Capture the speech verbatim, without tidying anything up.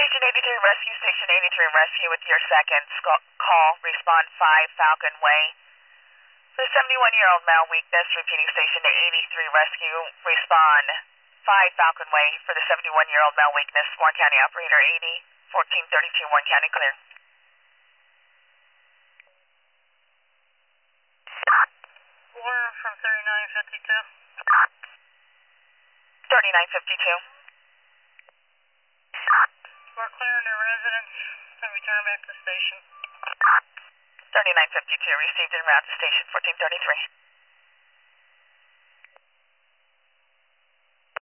Station eighty-three Rescue, Station eighty-three Rescue with your second call. Respond five Falcon Way. For seventy-one-year-old male weakness, repeating Station eighty-three Rescue. Respond five Falcon Way for the seventy-one-year-old male weakness. Warren County Operator eighty, fourteen thirty-two Warren County clear. Warren from thirty-nine fifty-two. thirty-nine fifty-two. We're clearing the residence and return back to the station. thirty-nine fifty-two, received en route to station fourteen thirty-three.